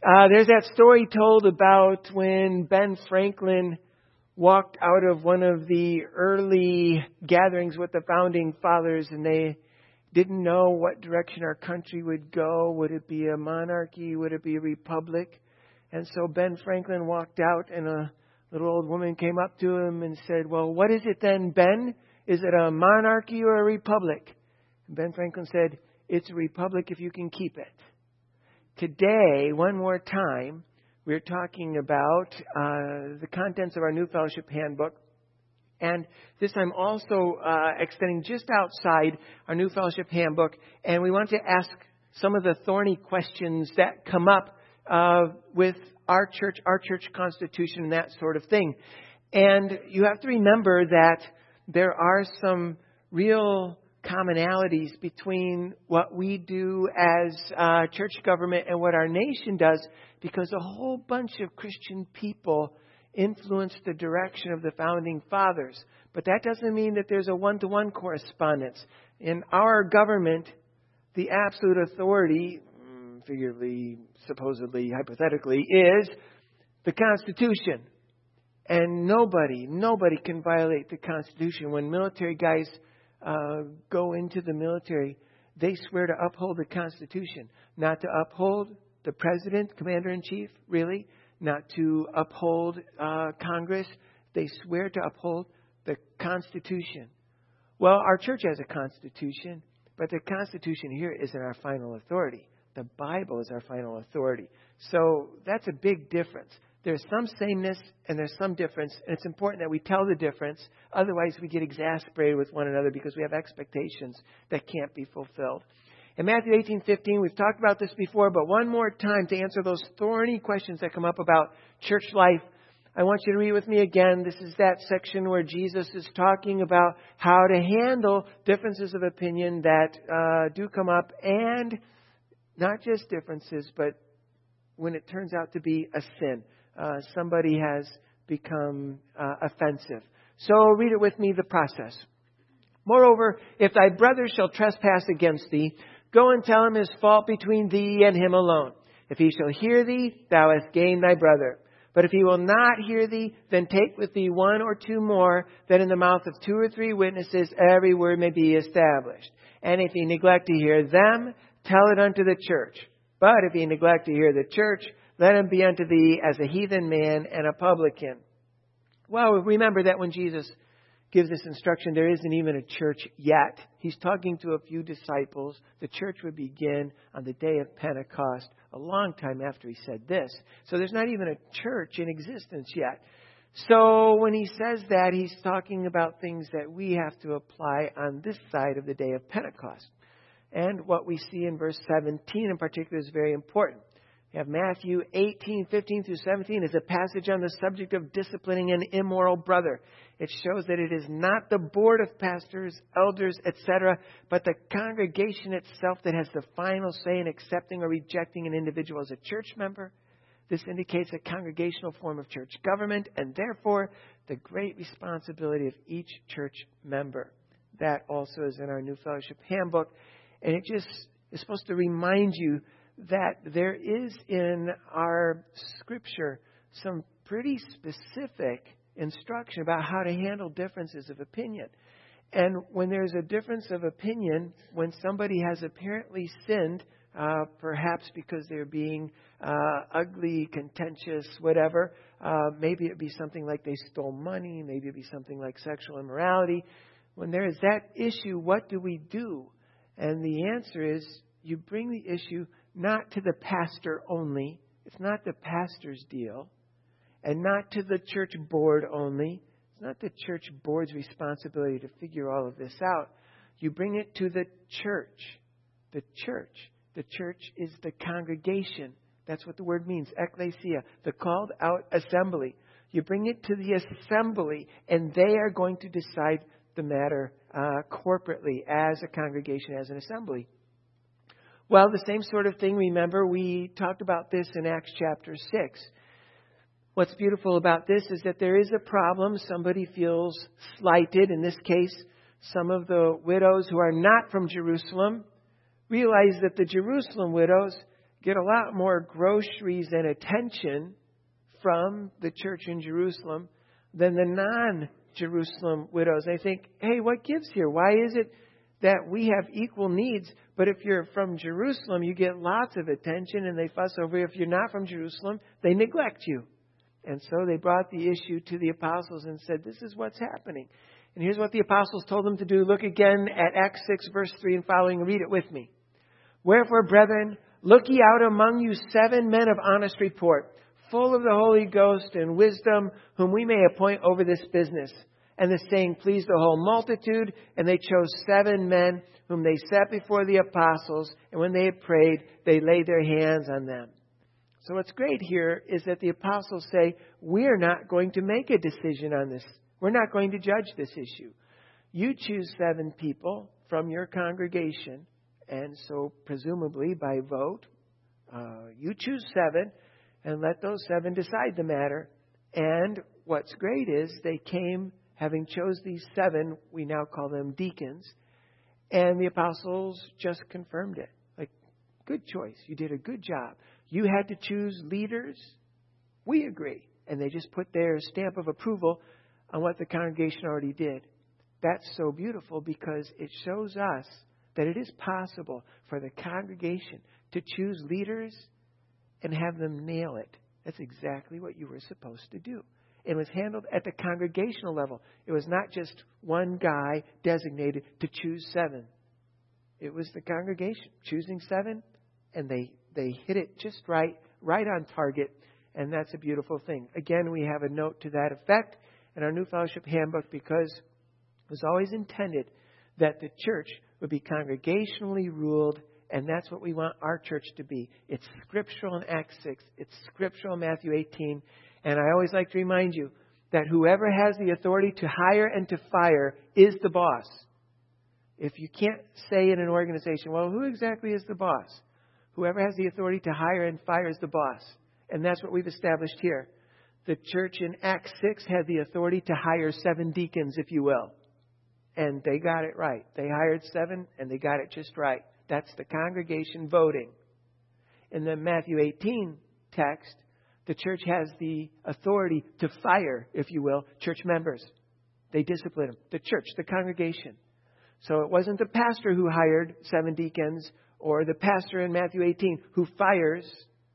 There's that story told about when Ben Franklin walked out of one of the early gatherings with the founding fathers, and they didn't know what direction our country would go. Would it be a monarchy? Would it be a republic? And so Ben Franklin walked out, and a little old woman came up to him and said, "Well, what is it then, Ben? Is it a monarchy or a republic?" And Ben Franklin said, "It's a republic if you can keep it." Today, one more time, we're talking about the contents of our New Fellowship Handbook. And this time also extending just outside our New Fellowship Handbook. And we want to ask some of the thorny questions that come up with our church constitution, and that sort of thing. And you have to remember that there are some real commonalities between what we do as church government and what our nation does, because a whole bunch of Christian people influenced the direction of the founding fathers. But that doesn't mean that there's a one-to-one correspondence. In our government, the absolute authority, figuratively, supposedly, hypothetically, is the Constitution. And nobody can violate the Constitution. When military guys go into the military, they swear to uphold the Constitution, not to uphold the president, commander-in-chief, really, not to uphold Congress. They swear to uphold the Constitution. Well, our church has a Constitution, but the Constitution here isn't our final authority. The Bible is our final authority. So that's a big difference. There's some sameness and there's some difference, and it's important that we tell the difference. Otherwise, we get exasperated with one another because we have expectations that can't be fulfilled. In Matthew 18:15, we've talked about this before, but one more time to answer those thorny questions that come up about church life, I want you to read with me again. This is that section where Jesus is talking about how to handle differences of opinion that do come up, and not just differences, but when it turns out to be a sin. Somebody has become offensive. So read it with me, the process. Moreover, if thy brother shall trespass against thee, go and tell him his fault between thee and him alone. If he shall hear thee, thou hast gained thy brother. But if he will not hear thee, then take with thee one or two more, that in the mouth of 2 or 3 witnesses every word may be established. And if he neglect to hear them, tell it unto the church. But if he neglect to hear the church, let him be unto thee as a heathen man and a publican. Well, remember that when Jesus gives this instruction, there isn't even a church yet. He's talking to a few disciples. The church would begin on the day of Pentecost, a long time after he said this. So there's not even a church in existence yet. So when he says that, he's talking about things that we have to apply on this side of the day of Pentecost. And what we see in verse 17 in particular is very important. You have Matthew 18:15 through 17 is a passage on the subject of disciplining an immoral brother. It shows that it is not the board of pastors, elders, etc., but the congregation itself that has the final say in accepting or rejecting an individual as a church member. This indicates a congregational form of church government, and therefore the great responsibility of each church member. That also is in our New Fellowship Handbook. And it just is supposed to remind you that there is in our Scripture some pretty specific instruction about how to handle differences of opinion. And when there's a difference of opinion, when somebody has apparently sinned, perhaps because they're being ugly, contentious, whatever, maybe it'd be something like they stole money, maybe it'd be something like sexual immorality. When there is that issue, what do we do? And the answer is, you bring the issue not to the pastor only. It's not the pastor's deal. And not to the church board only. It's not the church board's responsibility to figure all of this out. You bring it to the church. The church. The church is the congregation. That's what the word means. Ecclesia. The called out assembly. You bring it to the assembly, and they are going to decide the matter corporately as a congregation, as an assembly. Well, the same sort of thing, remember, we talked about this in Acts chapter 6. What's beautiful about this is that there is a problem. Somebody feels slighted. In this case, some of the widows who are not from Jerusalem realize that the Jerusalem widows get a lot more groceries and attention from the church in Jerusalem than the non-Jerusalem widows. They think, hey, what gives here? Why is it that we have equal needs, but if you're from Jerusalem, you get lots of attention and they fuss over you. If you're not from Jerusalem, they neglect you. And so they brought the issue to the apostles and said, this is what's happening. And here's what the apostles told them to do. Look again at Acts 6, verse 3 and following. Read it with me. Wherefore, brethren, look ye out among you 7 men of honest report, full of the Holy Ghost and wisdom, whom we may appoint over this business. And the saying pleased the whole multitude, and they chose 7 men, whom they set before the apostles, and when they had prayed, they laid their hands on them. So what's great here is that the apostles say, we're not going to make a decision on this. We're not going to judge this issue. You choose 7 people from your congregation, and so presumably by vote, you choose 7, and let those 7 decide the matter. And what's great is they came, having chose these 7, we now call them deacons, and the apostles just confirmed it. Like, good choice. You did a good job. You had to choose leaders. We agree. And they just put their stamp of approval on what the congregation already did. That's so beautiful because it shows us that it is possible for the congregation to choose leaders and have them nail it. That's exactly what you were supposed to do. It was handled at the congregational level. It was not just one guy designated to choose 7. It was the congregation choosing 7, and they hit it just right on target, and that's a beautiful thing. Again, we have a note to that effect in our New Fellowship Handbook because it was always intended that the church would be congregationally ruled, and that's what we want our church to be. It's scriptural in Acts 6. It's scriptural in Matthew 18. And I always like to remind you that whoever has the authority to hire and to fire is the boss. If you can't say in an organization, well, who exactly is the boss? Whoever has the authority to hire and fire is the boss. And that's what we've established here. The church in Acts 6 had the authority to hire 7 deacons, if you will. And they got it right. They hired 7 and they got it just right. That's the congregation voting. In the Matthew 18 text, the church has the authority to fire, if you will, church members. They discipline them. The church, the congregation. So it wasn't the pastor who hired 7 deacons or the pastor in Matthew 18 who fires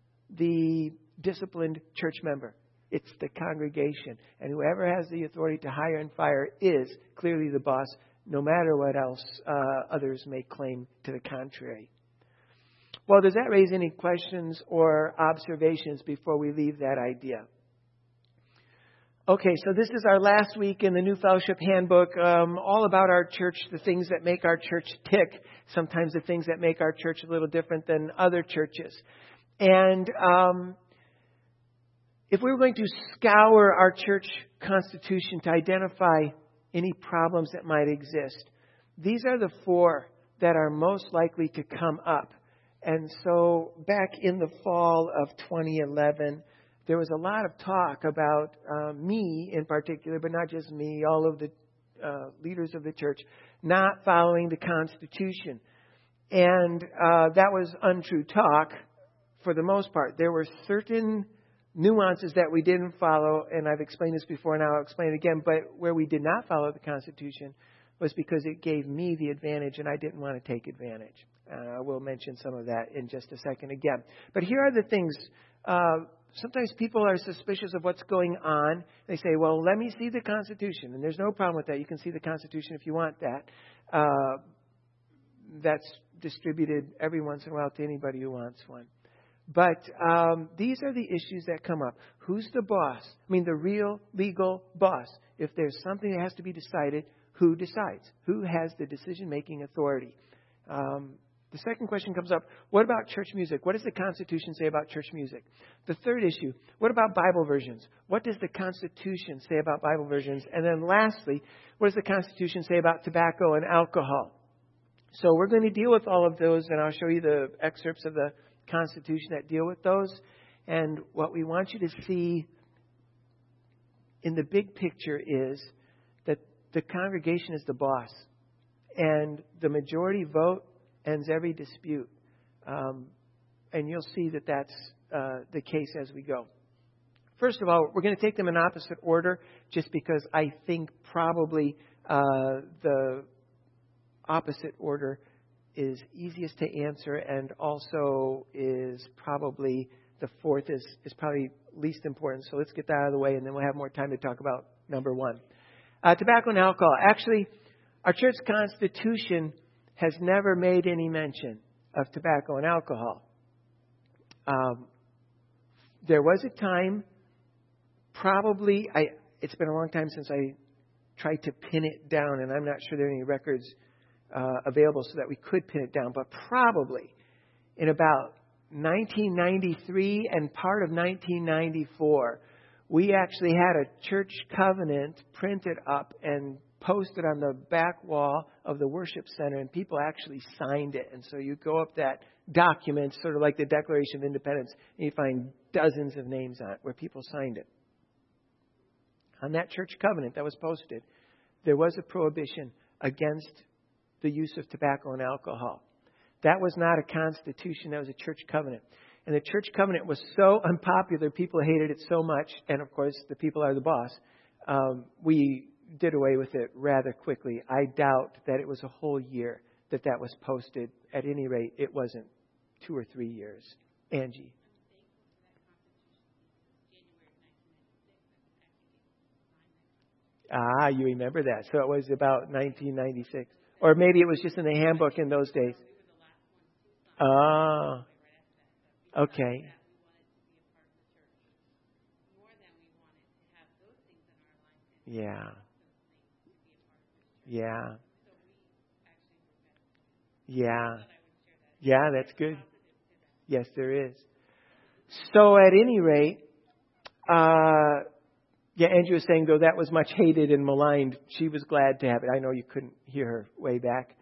the disciplined church member. It's the congregation. And whoever has the authority to hire and fire is clearly the boss, no matter what else others may claim to the contrary. Well, does that raise any questions or observations before we leave that idea? Okay, so this is our last week in the New Fellowship Handbook, all about our church, the things that make our church tick, sometimes the things that make our church a little different than other churches. And if we were going to scour our church constitution to identify any problems that might exist, these are the 4 that are most likely to come up. And so back in the fall of 2011, there was a lot of talk about me in particular, but not just me, all of the leaders of the church, not following the Constitution. And that was untrue talk for the most part. There were certain nuances that we didn't follow, and I've explained this before and I'll explain it again, but where we did not follow the Constitution was because it gave me the advantage and I didn't want to take advantage. We'll mention some of that in just a second again. But here are the things. Sometimes people are suspicious of what's going on. They say, well, let me see the Constitution. And there's no problem with that. You can see the Constitution if you want that. That's distributed every once in a while to anybody who wants one. But these are the issues that come up. Who's the boss? I mean, the real legal boss. If there's something that has to be decided, who decides? Who has the decision-making authority? The second question comes up, what about church music? What does the Constitution say about church music? The third issue, what about Bible versions? What does the Constitution say about Bible versions? And then lastly, what does the Constitution say about tobacco and alcohol? So we're going to deal with all of those, and I'll show you the excerpts of the Constitution that deal with those. And what we want you to see in the big picture is that the congregation is the boss. And the majority vote ends every dispute. and you'll see that that's the case as we go. First of all, we're going to take them in opposite order just because I think probably the opposite order is easiest to answer and also is probably the fourth is probably least important. So let's get that out of the way and then we'll have more time to talk about number one. Tobacco and alcohol. Actually, our church constitution has never made any mention of tobacco and alcohol. There was a time, probably, it's been a long time since I tried to pin it down, and I'm not sure there are any records available so that we could pin it down, but probably in about 1993 and part of 1994, we actually had a church covenant printed up and posted on the back wall of the worship center, and people actually signed it. And so you go up that document, sort of like the Declaration of Independence, and you find dozens of names on it where people signed it. On that church covenant that was posted, there was a prohibition against the use of tobacco and alcohol. That was not a constitution, that was a church covenant. And the church covenant was so unpopular, people hated it so much, and of course the people are the boss, we did away with it rather quickly. I doubt that it was a whole year that was posted. At any rate, it wasn't 2 or 3 years. Angie. You remember that. So it was about 1996. Or maybe it was just in the handbook in those days. Oh, okay. Yeah. Yeah. Yeah. Yeah, that's good. Yes, there is. So at any rate, Andrew was saying, though that was much hated and maligned, she was glad to have it. I know you couldn't hear her way back.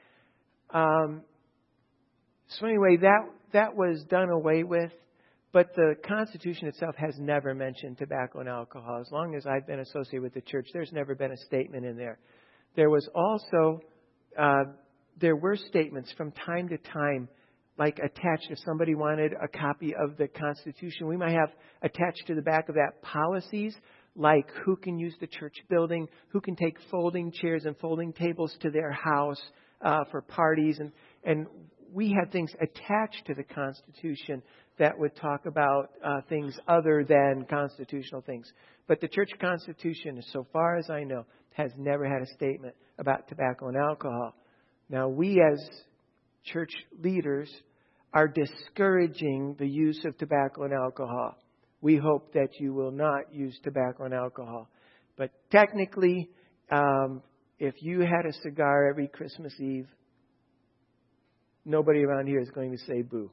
So anyway, that was done away with. But the Constitution itself has never mentioned tobacco and alcohol. As long as I've been associated with the church, there's never been a statement in there. There was also, there were statements from time to time, like attached, if somebody wanted a copy of the Constitution, we might have attached to the back of that policies, like who can use the church building, who can take folding chairs and folding tables to their house for parties. And we had things attached to the Constitution that would talk about things other than constitutional things. But the church constitution, so far as I know, has never had a statement about tobacco and alcohol. Now, we as church leaders are discouraging the use of tobacco and alcohol. We hope that you will not use tobacco and alcohol. But technically, if you had a cigar every Christmas Eve, nobody around here is going to say boo.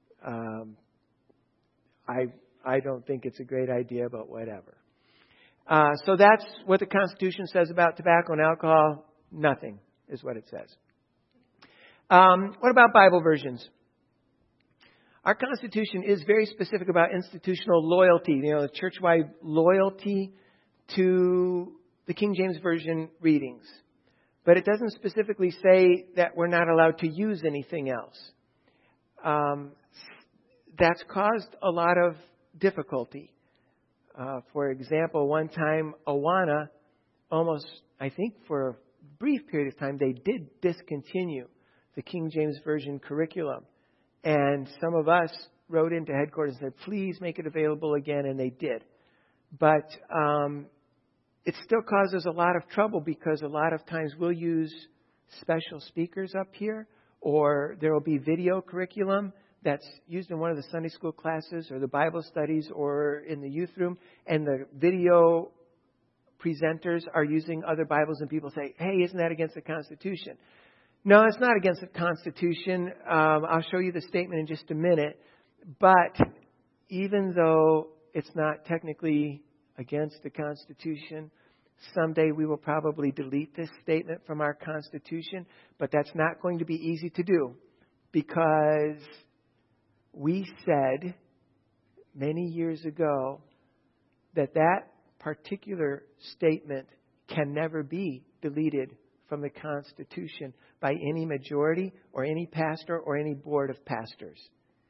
I don't think it's a great idea, but whatever. So that's what the Constitution says about tobacco and alcohol. Nothing is what it says. What about Bible versions? Our Constitution is very specific about institutional loyalty, the church-wide loyalty to the King James Version readings. But it doesn't specifically say that we're not allowed to use anything else. That's caused a lot of difficulty. For example, one time, Awana, almost, I think for a brief period of time, they did discontinue the King James Version curriculum. And some of us wrote into headquarters and said, please make it available again, and they did. But it still causes a lot of trouble because a lot of times we'll use special speakers up here, or there will be video curriculum that's used in one of the Sunday school classes or the Bible studies or in the youth room, and the video presenters are using other Bibles, and people say, hey, isn't that against the Constitution? No, it's not against the Constitution. I'll show you the statement in just a minute. But even though it's not technically against the Constitution, someday we will probably delete this statement from our Constitution. But that's not going to be easy to do, because we said many years ago that particular statement can never be deleted from the Constitution by any majority or any pastor or any board of pastors.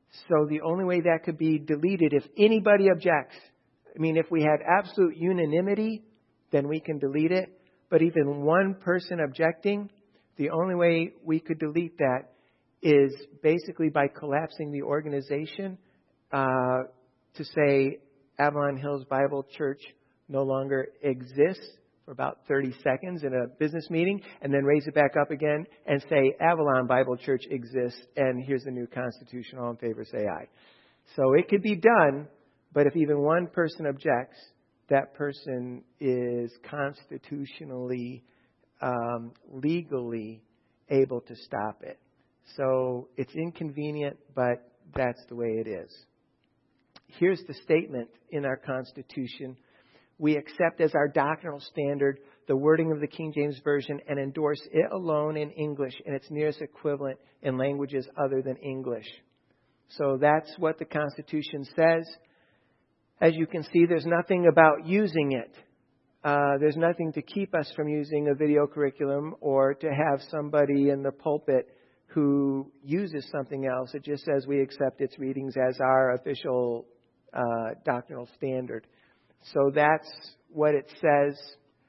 So the only way that could be deleted, if anybody objects, if we had absolute unanimity, then we can delete it. But even one person objecting, the only way we could delete that is basically by collapsing the organization to say Avalon Hills Bible Church no longer exists for about 30 seconds in a business meeting, and then raise it back up again and say Avalon Bible Church exists, and here's the new constitution. All in favor say aye. So it could be done, but if even one person objects, that person is constitutionally, legally able to stop it. So it's inconvenient, but that's the way it is. Here's the statement in our Constitution. We accept as our doctrinal standard the wording of the King James Version and endorse it alone in English and its nearest equivalent in languages other than English. So that's what the Constitution says. As you can see, there's nothing about using it. There's nothing to keep us from using a video curriculum or to have somebody in the pulpit who uses something else. It just says we accept its readings as our official doctrinal standard. So that's what it says.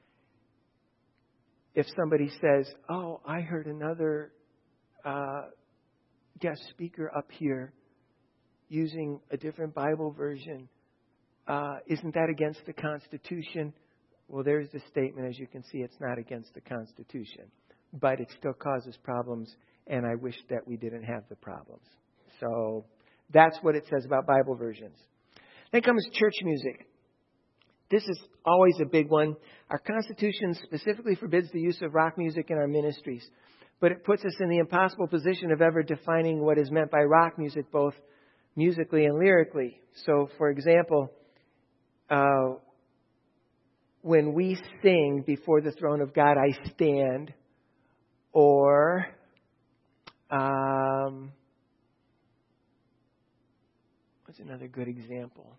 If somebody says, oh, I heard another guest speaker up here using a different Bible version, isn't that against the Constitution? Well, there's the statement. As you can see, it's not against the Constitution. But it still causes problems, and I wish that we didn't have the problems. So that's what it says about Bible versions. Then comes church music. This is always a big one. Our Constitution specifically forbids the use of rock music in our ministries. But it puts us in the impossible position of ever defining what is meant by rock music, both musically and lyrically. So, for example, when we sing before the throne of God, I stand, or what's another good example?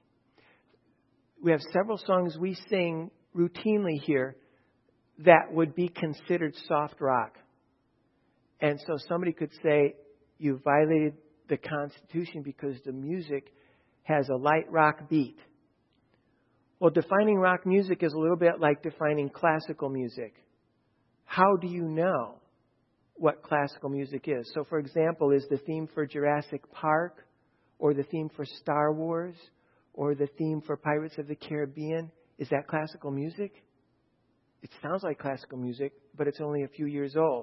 We have several songs we sing routinely here that would be considered soft rock. And so somebody could say, you violated the Constitution because the music has a light rock beat. Well, defining rock music is a little bit like defining classical music. How do you know what classical music is? So, for example, is the theme for Jurassic Park or the theme for Star Wars or the theme for Pirates of the Caribbean, is that classical music? It sounds like classical music, but it's only a few years old.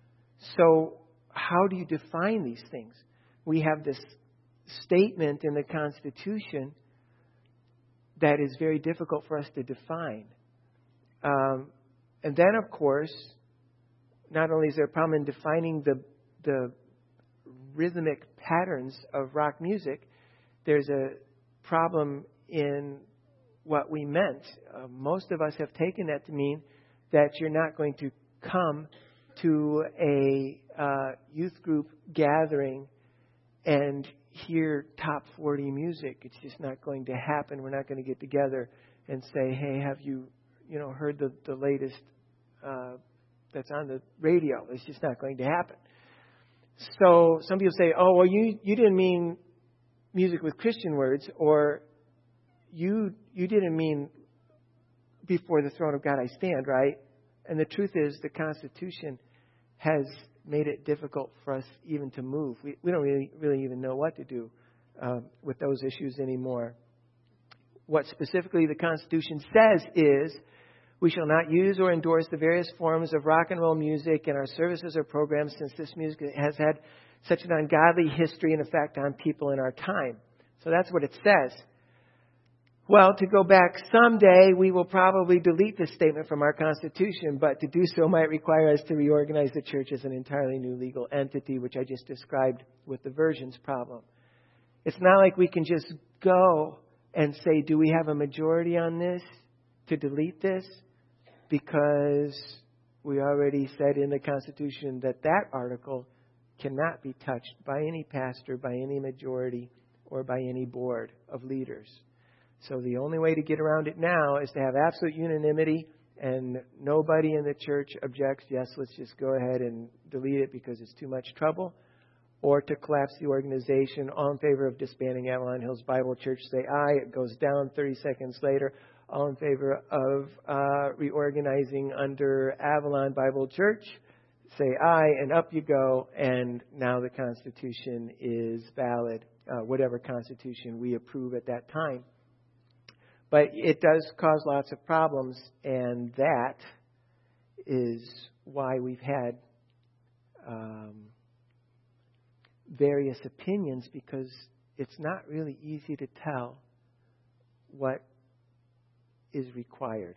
So how do you define these things? We have this statement in the Constitution that is very difficult for us to define. And then, of course, not only is there a problem in defining the rhythmic patterns of rock music, there's a problem in what we meant. Most of us have taken that to mean that you're not going to come to a youth group gathering and hear top 40 music. It's just not going to happen. We're not going to get together and say, hey, have you heard the latest that's on the radio? It's just not going to happen. So some people say, oh, well, you didn't mean music with Christian words, or you didn't mean before the throne of God I stand, right? And the truth is the Constitution has made it difficult for us even to move. We don't really even know what to do with those issues anymore. What specifically the Constitution says is we shall not use or endorse the various forms of rock and roll music in our services or programs, since this music has had such an ungodly history and effect on people in our time. So that's what it says. Well, to go back someday, we will probably delete this statement from our Constitution, but to do so might require us to reorganize the church as an entirely new legal entity, which I just described with the versions problem. It's not like we can just go and say, do we have a majority on this to delete this? Because we already said in the Constitution that article cannot be touched by any pastor, by any majority, or by any board of leaders. So the only way to get around it now is to have absolute unanimity, and nobody in the church objects, yes, let's just go ahead and delete it because it's too much trouble. or to collapse the organization. All in favor of disbanding Avalon Hills Bible Church, say aye. It goes down 30 seconds later. All in favor of reorganizing under Avalon Bible Church, say aye, and up you go. And now the Constitution is valid, whatever Constitution we approve at that time. But it does cause lots of problems, and that is why we've had various opinions, because it's not really easy to tell what is required.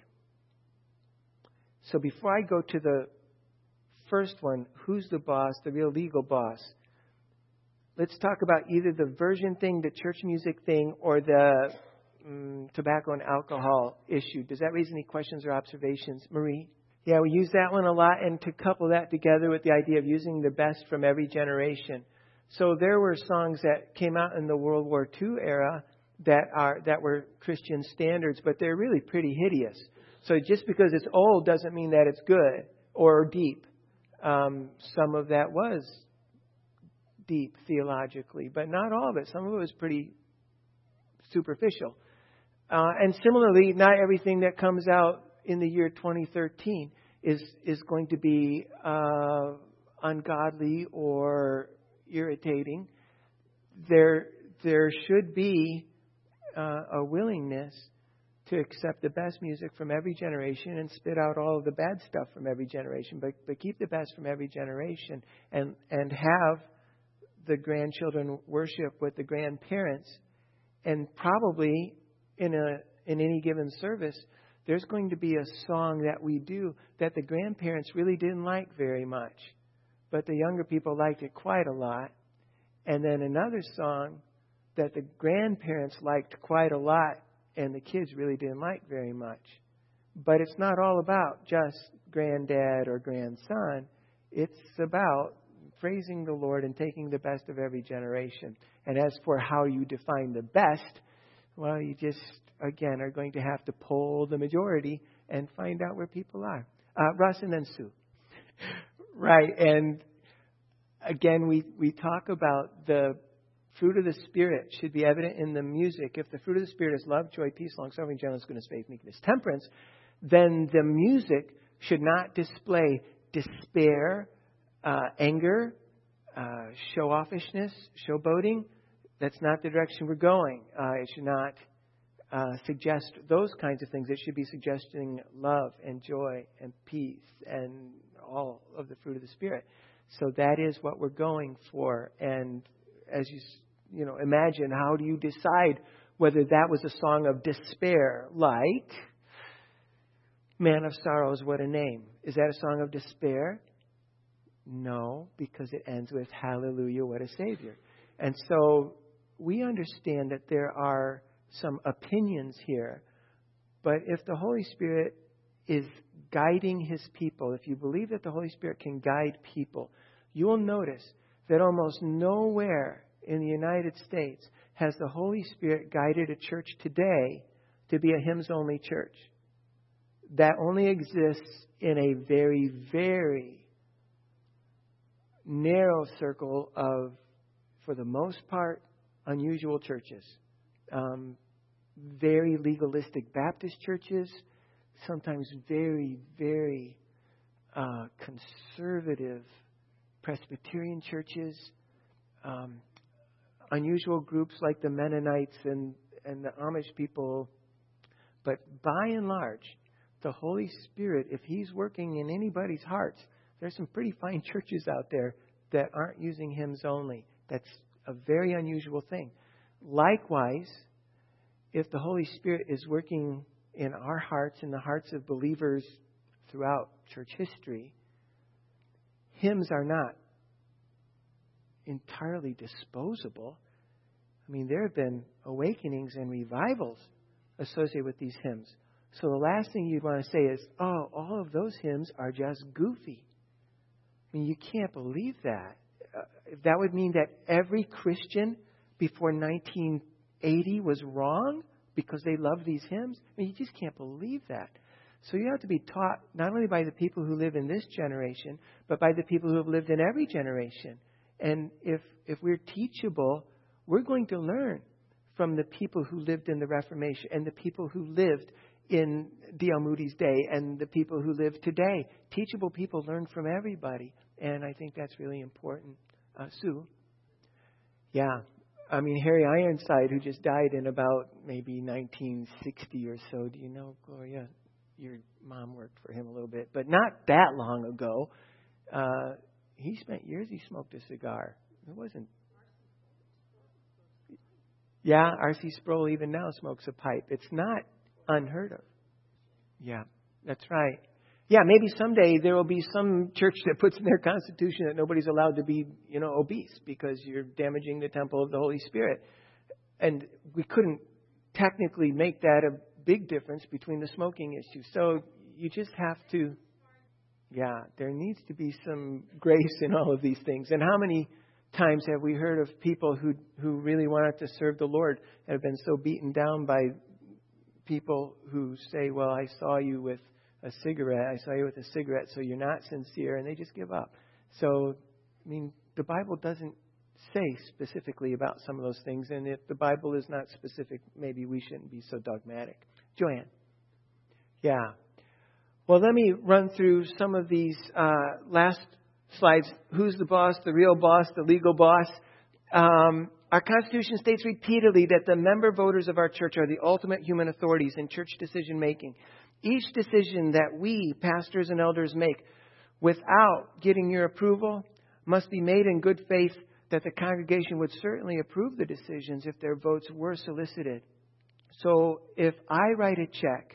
So before I go to the first one, who's the boss, the real legal boss, let's talk about either the version thing, the church music thing, or the tobacco and alcohol issue. Does that raise any questions or observations? Marie? Yeah, we use that one a lot, and to couple that together with the idea of using the best from every generation. So there were songs that came out in the World War II era that were Christian standards, but they're really pretty hideous. So just because it's old doesn't mean that it's good or deep. Some of that was deep theologically, but not all of it. Some of it was pretty superficial. And similarly, not everything that comes out in the year 2013 is going to be ungodly or irritating. There should be a willingness to accept the best music from every generation and spit out all of the bad stuff from every generation, but keep the best from every generation and have the grandchildren worship with the grandparents. And probably in any given service, there's going to be a song that we do that the grandparents really didn't like very much, but the younger people liked it quite a lot. And then another song that the grandparents liked quite a lot and the kids really didn't like very much. But it's not all about just granddad or grandson. It's about praising the Lord and taking the best of every generation. And as for how you define the best, well, you just, again, are going to have to poll the majority and find out where people are. Russ and then Sue. Right. And again, we talk about the fruit of the Spirit should be evident in the music. If the fruit of the Spirit is love, joy, peace, long-suffering, gentleness, goodness, faith, meekness, temperance, then the music should not display despair, anger, show-offishness, showboating. That's not the direction we're going. It should not suggest those kinds of things. It should be suggesting love and joy and peace and all of the fruit of the Spirit. So that is what we're going for. And as you imagine, how do you decide whether that was a song of despair, like Man of Sorrows, What a Name? Is that a song of despair? No, because it ends with Hallelujah, what a Savior. And so we understand that there are some opinions here, but if the Holy Spirit is guiding His people, if you believe that the Holy Spirit can guide people, you will notice that almost nowhere in the United States has the Holy Spirit guided a church today to be a hymns-only church. That only exists in a very, very narrow circle of, for the most part, unusual churches. Very legalistic Baptist churches, sometimes very, very conservative Presbyterian churches, unusual groups like the Mennonites and the Amish people. But by and large, the Holy Spirit, if He's working in anybody's hearts, there's some pretty fine churches out there that aren't using hymns only. That's a very unusual thing. Likewise, if the Holy Spirit is working in our hearts, in the hearts of believers throughout church history, hymns are not entirely disposable. I mean, there have been awakenings and revivals associated with these hymns. So the last thing you'd want to say is, oh, all of those hymns are just goofy. I mean, you can't believe that. That would mean that every Christian before 1980 was wrong because they love these hymns. I mean, you just can't believe that. So you have to be taught not only by the people who live in this generation, but by the people who have lived in every generation. And if we're teachable, we're going to learn from the people who lived in the Reformation and the people who lived in D.L. Moody's day and the people who live today. Teachable people learn from everybody. And I think that's really important. Sue? Yeah. I mean, Harry Ironside, who just died in about maybe 1960 or so. Do you know, Gloria? Your mom worked for him a little bit, but not that long ago. He spent years, he smoked a cigar. It wasn't. Yeah, R.C. Sproul even now smokes a pipe. It's not unheard of. Yeah, that's right. Yeah, maybe someday there will be some church that puts in their constitution that nobody's allowed to be, obese because you're damaging the temple of the Holy Spirit. And we couldn't technically make that a big difference between the smoking issue. So you just have to, there needs to be some grace in all of these things. And how many times have we heard of people who really wanted to serve the Lord and have been so beaten down by people who say, well, I saw you with a cigarette, so you're not sincere, and they just give up. So, I mean, the Bible doesn't say specifically about some of those things, and if the Bible is not specific, maybe we shouldn't be so dogmatic. Joanne? Yeah. Well, let me run through some of these last slides. Who's the boss, the real boss, the legal boss? Our Constitution states repeatedly that the member voters of our church are the ultimate human authorities in church decision making. Each decision that we, pastors and elders, make without getting your approval must be made in good faith that the congregation would certainly approve the decisions if their votes were solicited. So if I write a check,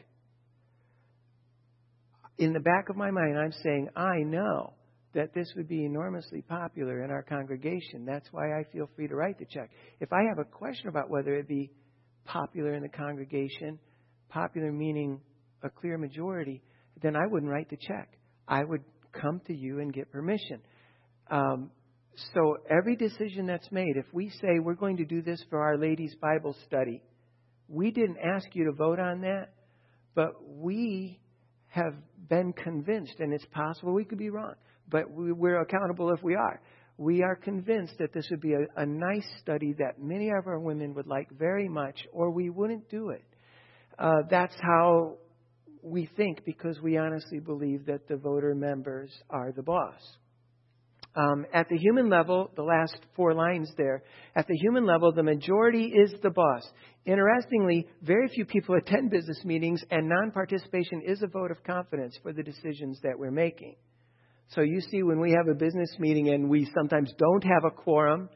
in the back of my mind, I'm saying, I know that this would be enormously popular in our congregation. That's why I feel free to write the check. If I have a question about whether it be popular in the congregation, popular meaning a clear majority, then I wouldn't write the check. I would come to you and get permission. So every decision that's made, if we say we're going to do this for Our Lady's Bible study, we didn't ask you to vote on that, but we have been convinced, and it's possible we could be wrong, but we're accountable if we are. We are convinced that this would be a nice study that many of our women would like very much, or we wouldn't do it. That's how we think, because we honestly believe that the voter members are the boss. At the human level, the last 4 lines there, at the human level, the majority is the boss. Interestingly, very few people attend business meetings, and non-participation is a vote of confidence for the decisions that we're making. So you see, when we have a business meeting and we sometimes don't have a quorum,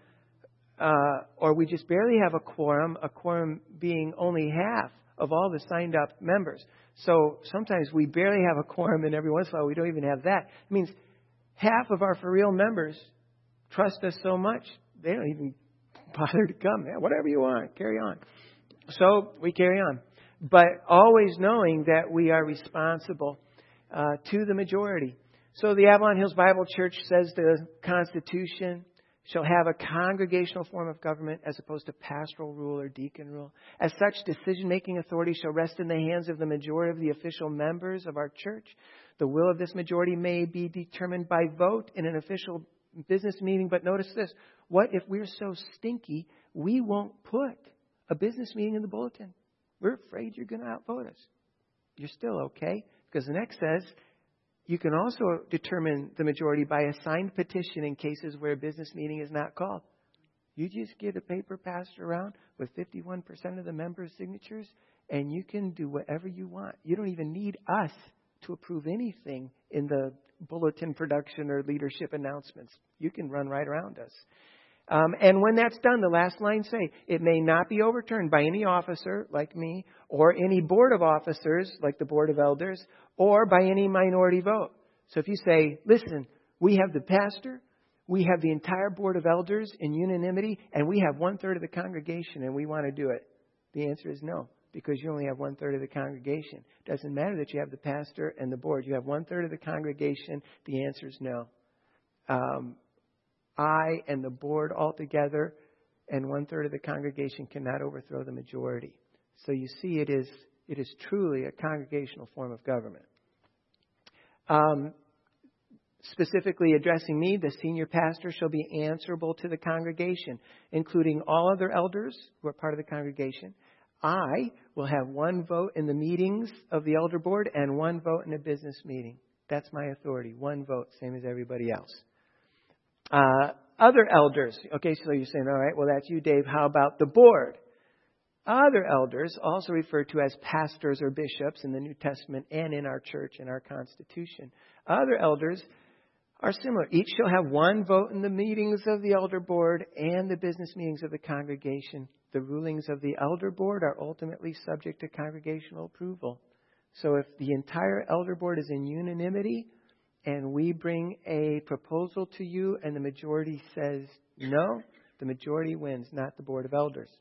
or we just barely have a quorum being only half of all the signed up members. So sometimes we barely have a quorum, and every once in a while we don't even have that. It means half of our for real members trust us so much, they don't even bother to come. Yeah, whatever you want, carry on. So we carry on. But always knowing that we are responsible to the majority. So the Avalon Hills Bible Church says the Constitution shall have a congregational form of government as opposed to pastoral rule or deacon rule. As such, decision-making authority shall rest in the hands of the majority of the official members of our church. The will of this majority may be determined by vote in an official business meeting. But notice this. What if we're so stinky, we won't put a business meeting in the bulletin? We're afraid you're going to outvote us. You're still okay. Because the next says, you can also determine the majority by a signed petition in cases where a business meeting is not called. You just get a paper passed around with 51% of the members' signatures, and you can do whatever you want. You don't even need us to approve anything in the bulletin production or leadership announcements. You can run right around us. And when that's done, the last line say, it may not be overturned by any officer like me or any board of officers like the board of elders or by any minority vote. So if you say, listen, we have the pastor, we have the entire board of elders in unanimity, and we have 1/3 of the congregation and we want to do it. The answer is no, because you only have 1/3 of the congregation. It doesn't matter that you have the pastor and the board. You have 1/3 of the congregation. The answer is no. I and the board altogether and 1/3 of the congregation cannot overthrow the majority. So you see, it is truly a congregational form of government. specifically addressing me, the senior pastor shall be answerable to the congregation, including all other elders who are part of the congregation. I will have one vote in the meetings of the elder board and one vote in a business meeting. That's my authority. One vote, same as everybody else. Other elders. Okay, so you're saying, all right, well, that's you, Dave. How about the board? Other elders, also referred to as pastors or bishops in the New Testament and in our church and our Constitution. Other elders are similar. Each shall have one vote in the meetings of the elder board and the business meetings of the congregation. The rulings of the elder board are ultimately subject to congregational approval. So if the entire elder board is in unanimity and we bring a proposal to you and the majority says no, the majority wins, not the board of elders.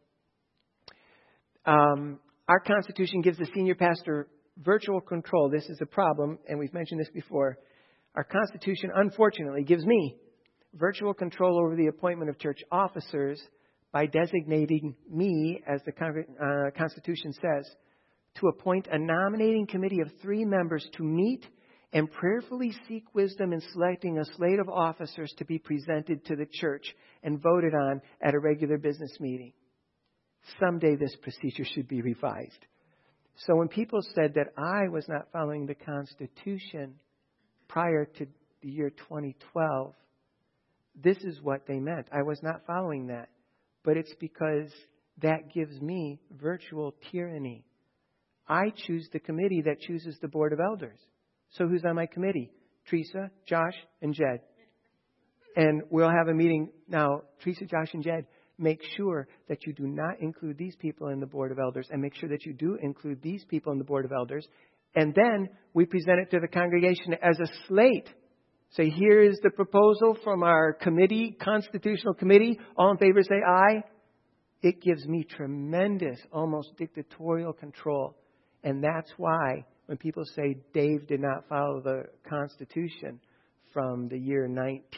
Our Constitution gives the senior pastor virtual control. This is a problem, and we've mentioned this before. Our Constitution, unfortunately, gives me virtual control over the appointment of church officers by designating me, as the Constitution says, to appoint a nominating committee of 3 members to meet and prayerfully seek wisdom in selecting a slate of officers to be presented to the church and voted on at a regular business meeting. Someday this procedure should be revised. So when people said that I was not following the Constitution prior to the year 2012, this is what they meant. I was not following that. But it's because that gives me virtual tyranny. I choose the committee that chooses the board of elders. So who's on my committee? Teresa, Josh, and Jed. And we'll have a meeting now. Teresa, Josh, and Jed, make sure that you do not include these people in the board of elders, and make sure that you do include these people in the board of elders. And then we present it to the congregation as a slate. So here is the proposal from our committee, constitutional committee. All in favor say aye. It gives me tremendous, almost dictatorial control. And that's why when people say Dave did not follow the Constitution from the year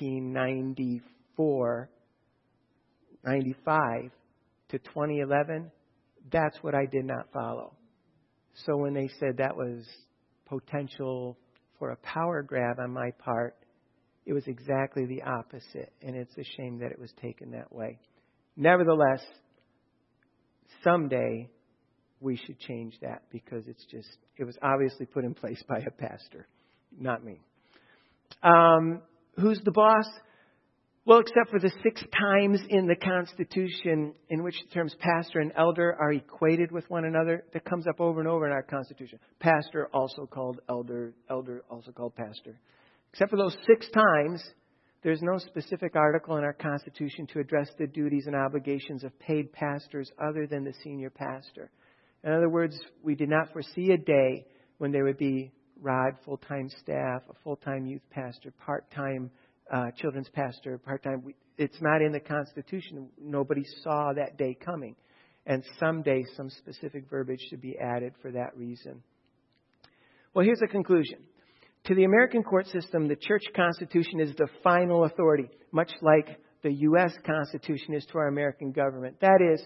1994, 95 to 2011, that's what I did not follow. So when they said that was potential for a power grab on my part, it was exactly the opposite. And it's a shame that it was taken that way. Nevertheless, someday we should change that, because it was obviously put in place by a pastor, not me. Who's the boss? Well, except for the 6 times in the Constitution in which the terms pastor and elder are equated with one another, that comes up over and over in our Constitution. Pastor also called elder, elder also called pastor. Except for those 6 times, there's no specific article in our Constitution to address the duties and obligations of paid pastors other than the senior pastor. In other words, we did not foresee a day when there would be rod, full-time staff, a full-time youth pastor, part-time children's pastor, part-time. It's not in the Constitution. Nobody saw that day coming. And someday some specific verbiage should be added for that reason. Well, here's the conclusion. To the American court system, the church constitution is the final authority, much like the U.S. Constitution is to our American government. That is,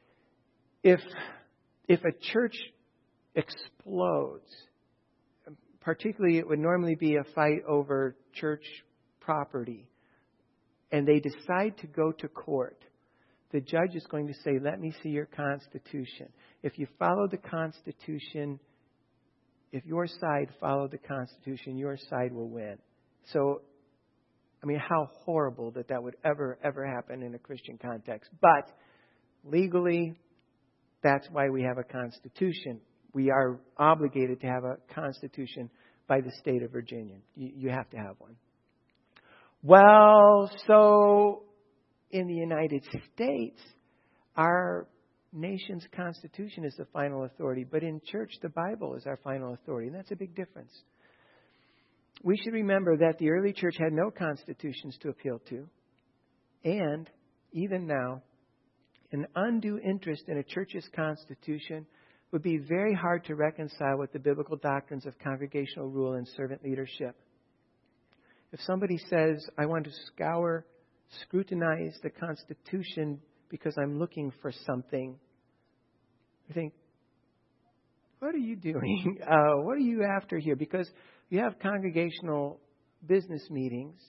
if a church explodes, particularly it would normally be a fight over church property, and they decide to go to court, the judge is going to say, let me see your Constitution. If you follow the Constitution, if your side followed the Constitution, your side will win. So, I mean, how horrible that would ever happen in a Christian context. But legally, that's why we have a Constitution. We are obligated to have a Constitution by the state of Virginia. You have to have one. Well, so in the United States, our nation's Constitution is the final authority. But in church, the Bible is our final authority. And that's a big difference. We should remember that the early church had no constitutions to appeal to. And even now, an undue interest in a church's constitution would be very hard to reconcile with the biblical doctrines of congregational rule and servant leadership. If somebody says, I want to scrutinize the Constitution because I'm looking for something, I think, what are you doing? What are you after here? Because you have congregational business meetings,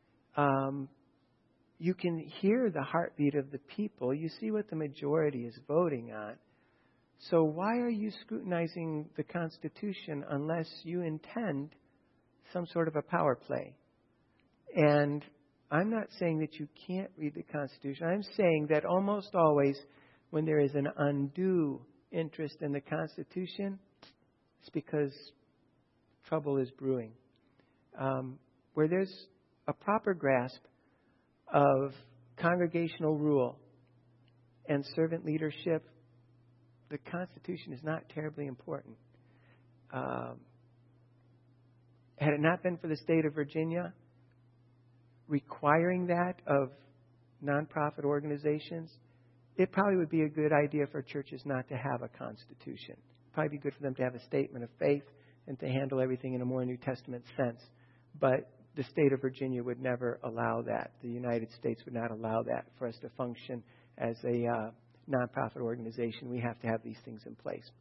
you can hear the heartbeat of the people. You see what the majority is voting on. So why are you scrutinizing the Constitution unless you intend some sort of a power play? And I'm not saying that you can't read the Constitution. I'm saying that almost always when there is an undue interest in the Constitution, it's because trouble is brewing. Where there's a proper grasp of congregational rule and servant leadership, the Constitution is not terribly important. Had it not been for the state of Virginia requiring that of nonprofit organizations, it probably would be a good idea for churches not to have a constitution. It'd probably be good for them to have a statement of faith and to handle everything in a more New Testament sense. But the state of Virginia would never allow that. The United States would not allow that for us to function as a nonprofit organization. We have to have these things in place.